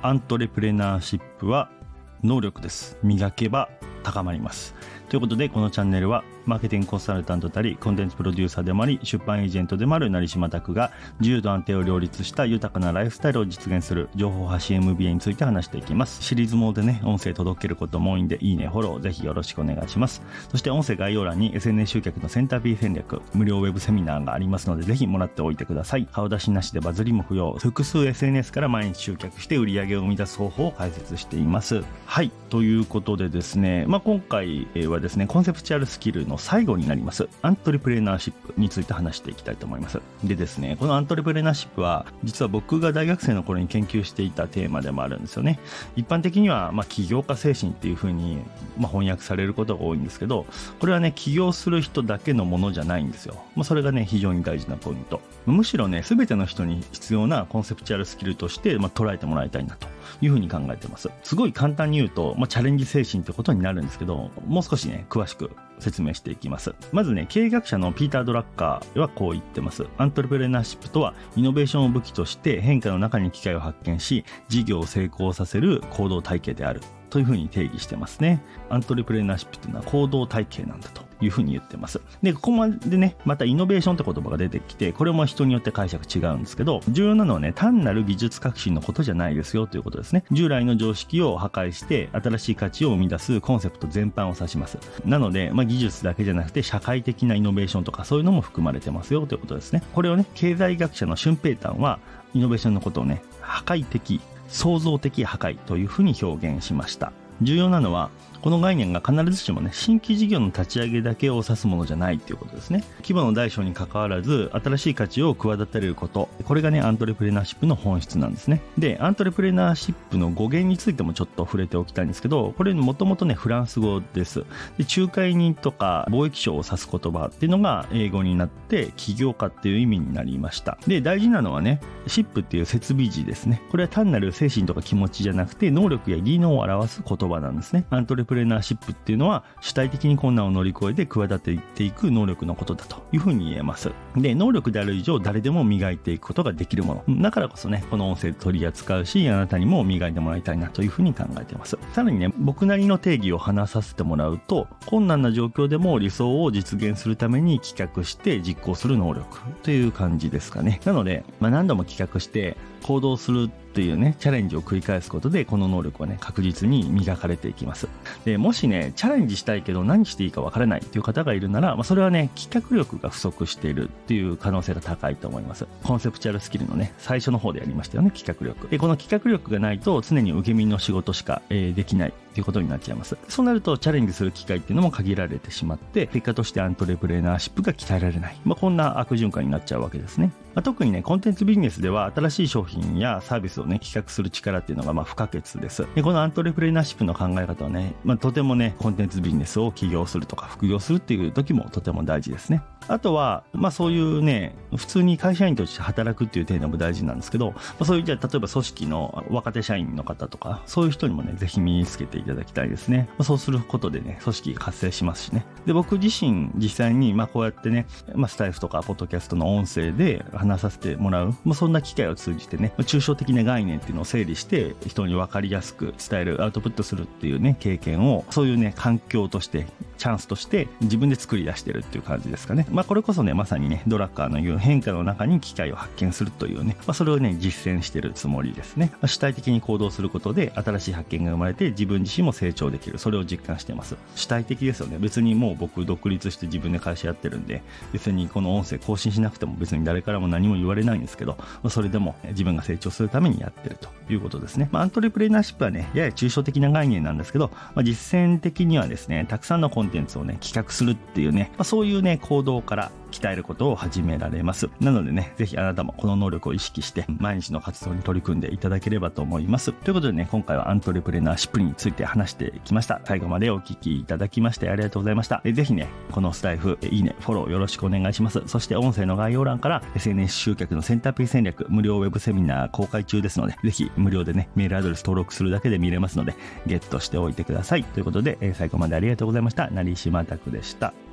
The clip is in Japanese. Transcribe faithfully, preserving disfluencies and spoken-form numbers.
アントレプレナーシップは能力です。磨けば高まります。ということで、このチャンネルはマーケティングコンサルタントでありコンテンツプロデューサーでもあり出版エージェントでもある成島拓が自由と安定を両立した豊かなライフスタイルを実現する情報発信 エムビーエー について話していきます。シリーズモードでね、音声届けることも多いんで、いいね、フォローぜひよろしくお願いします。そして音声概要欄に エスエヌエス 集客のセンター B 戦略無料ウェブセミナーがありますので、ぜひもらっておいてください。顔出しなしでバズりも不要、複数 エスエヌエス から毎日集客して売り上げを生み出す方法を解説しています。はい、ということでですね、まあ、今回はですね、コンセプチュアルスキルの最後になりますアントレプレナーシップについて話していきたいと思います。でですね、このアントレプレナーシップは実は僕が大学生の頃に研究していたテーマでもあるんですよね。一般的にはまあ起業家精神っていう風にまあ翻訳されることが多いんですけど、これはね、起業する人だけのものじゃないんですよ。まあ、それがね、非常に大事なポイント。むしろね、全ての人に必要なコンセプチュアルスキルとしてまあ捉えてもらいたいなというふうに考えてます。すごい簡単に言うと、まあ、チャレンジ精神ってことになるんですけど、もう少しね、詳しく説明していきます。まずね、経営学者のピーター・ドラッカーはこう言ってます。アントレプレナーシップとはイノベーションを武器として変化の中に機会を発見し、事業を成功させる行動体系であるというふうに定義してますね。アントレプレナーシップっていうのは行動体系なんだというふうに言ってます。で、ここまでね、またイノベーションって言葉が出てきて、これも人によって解釈違うんですけど、重要なのはね、単なる技術革新のことじゃないですよということですね。従来の常識を破壊して新しい価値を生み出すコンセプト全般を指します。なので、まあ、技術だけじゃなくて社会的なイノベーションとかそういうのも含まれてますよということですね。これをね、経済学者のシュンペータンはイノベーションのことをね、破壊的、創造的破壊というふうに表現しました。重要なのはこの概念が必ずしもね、新規事業の立ち上げだけを指すものじゃないっていうことですね。規模の大小に関わらず新しい価値を企てること、これがね、アントレプレナーシップの本質なんですね。で、アントレプレナーシップの語源についてもちょっと触れておきたいんですけど、これもともとね、フランス語です。で、仲介人とか貿易商を指す言葉っていうのが英語になって起業家っていう意味になりました。で、大事なのはね、シップっていう設備字ですね。これは単なる精神とか気持ちじゃなくて、能力や技能を表す言葉なんですね。アントレプレナーシップっていうのは主体的に困難を乗り越えて企てていく能力のことだというふうに言えます。で、能力である以上誰でも磨いていくことができるものだからこそね、この音声で取り扱うし、あなたにも磨いてもらいたいなというふうに考えています。さらにね、僕なりの定義を話させてもらうと、困難な状況でも理想を実現するために企画して実行する能力という感じですかね。なので、まあ、何度も企画して行動するっていうね、チャレンジを繰り返すことでこの能力はね、確実に磨かれていきます。で、もしね、チャレンジしたいけど何していいかわからないっていう方がいるなら、まあ、それはね、企画力が不足しているっていう可能性が高いと思います。コンセプチュアルスキルのね、最初の方でやりましたよね、企画力。で、この企画力がないと常に受け身の仕事しか、えー、できないっていうことになっちゃいます。そうなるとチャレンジする機会っていうのも限られてしまって、結果としてアントレプレナーシップが鍛えられない、まあ、こんな悪循環になっちゃうわけですね。まあ、特にね、コンテンツビジネスでは新しい商品やサービスをね、企画する力っていうのがまあ不可欠です。で、このアントレプレナーシップの考え方はね、まあ、とてもね、コンテンツビジネスを起業するとか副業するっていう時もとても大事ですね。あとは、まあそういうね、普通に会社員として働くっていう点でも大事なんですけど、まあ、そういうじゃあ例えば組織の若手社員の方とか、そういう人にもね、ぜひ身につけていただきたいですね。まあ、そうすることでね、組織活性しますしね。で、僕自身実際にまあこうやってね、まあスタイフとかポッドキャストの音声で話させてもらう、まあ、そんな機会を通じてね、抽象的な概念っていうのを整理して人に分かりやすく伝える、アウトプットするっていうね、経験を、そういうね、環境としてチャンスとして自分で作り出してるっていう感じですかね。まあこれこそね、まさにね、ドラッカーの言う変化の中に機会を発見するというね、まあ、それをね、実践してるつもりですね。まあ、主体的に行動することで新しい発見が生まれて自分自身も成長できる、それを実感してます。主体的ですよね。別にもう僕独立して自分で会社やってるんで、別にこの音声更新しなくても別に誰からも何も言われないんですけど、まあ、それでも自分が成長するためにやってるということですね。まあ、アントレプレナーシップはね、やや抽象的な概念なんですけど、まあ、実践的にはですね、たくさんのコンテンツをね、企画するっていうね、まあ、そういうね、行動から鍛えることを始められます。なのでね、ぜひあなたもこの能力を意識して毎日の活動に取り組んでいただければと思います。ということでね、今回はアントレプレナーシップについて話してきました。最後までお聞きいただきましてありがとうございました。ぜひね、このスタイフ、いいね、フォローよろしくお願いします。そして音声の概要欄から エスエヌエス 集客のセンターピー戦略無料ウェブセミナー公開中ですので、ぜひ無料でね、メールアドレス登録するだけで見れますので、ゲットしておいてください。ということで、最後までありがとうございました。成島拓でした。